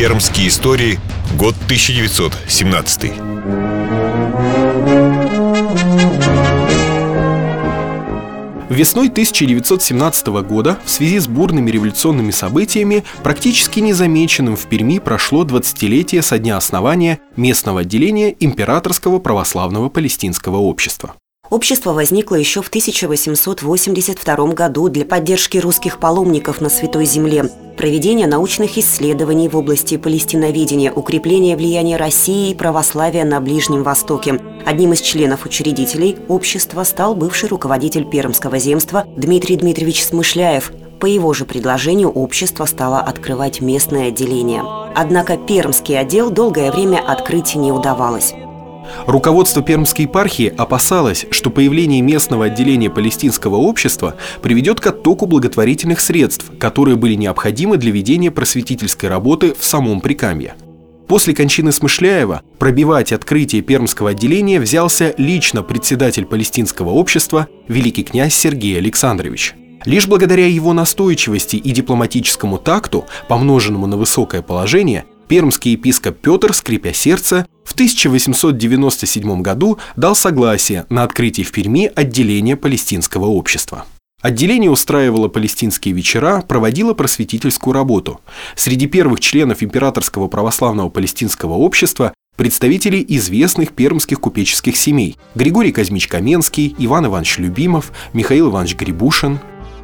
«Пермские истории», год 1917. Весной 1917 года в связи с бурными революционными событиями, практически незамеченным в Перми, прошло 20-летие со дня основания местного отделения Императорского православного палестинского общества. Общество возникло еще в 1882 году для поддержки русских паломников на Святой Земле, проведения научных исследований в области палестиноведения, укрепления влияния России и православия на Ближнем Востоке. Одним из членов-учредителей общества стал бывший руководитель Пермского земства Дмитрий Дмитриевич Смышляев. По его же предложению общество стало открывать местное отделение. Однако Пермский отдел долгое время открыть не удавалось. Руководство Пермской епархии опасалось, что появление местного отделения палестинского общества приведет к оттоку благотворительных средств, которые были необходимы для ведения просветительской работы в самом Прикамье. После кончины Смышляева пробивать открытие пермского отделения взялся лично председатель палестинского общества великий князь Сергей Александрович. Лишь благодаря его настойчивости и дипломатическому такту, помноженному на высокое положение, пермский епископ Петр, скрипя сердце, в 1897 году дал согласие на открытие в Перми отделения палестинского общества. Отделение устраивало палестинские вечера, проводило просветительскую работу. Среди первых членов Императорского православного палестинского общества представители известных пермских купеческих семей: Григорий Казмич Каменский, Иван Иванович Любимов, Михаил Иванович Грибушин.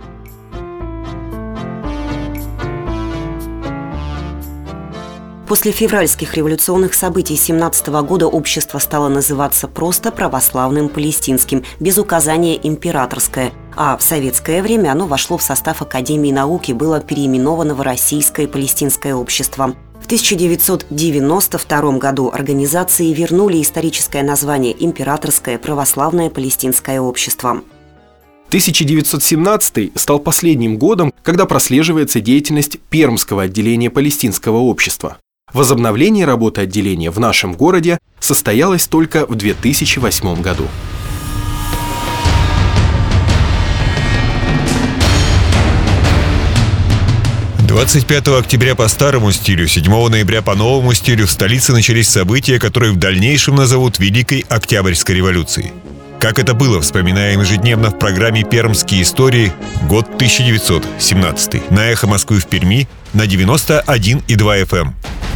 После февральских революционных событий 1917 года общество стало называться просто православным палестинским, без указания «императорское», а в советское время оно вошло в состав Академии наук и было переименовано в Российское палестинское общество. В 1992 году организации вернули историческое название «Императорское православное палестинское общество». 1917 стал последним годом, когда прослеживается деятельность Пермского отделения палестинского общества. Возобновление работы отделения в нашем городе состоялось только в 2008 году. – 25 октября по старому стилю, 7 ноября по новому стилю в столице начались события, которые в дальнейшем назовут Великой Октябрьской революцией. Как это было, вспоминаем ежедневно в программе «Пермские истории», год 1917. На Эхо Москвы в Перми на 91,2 FM.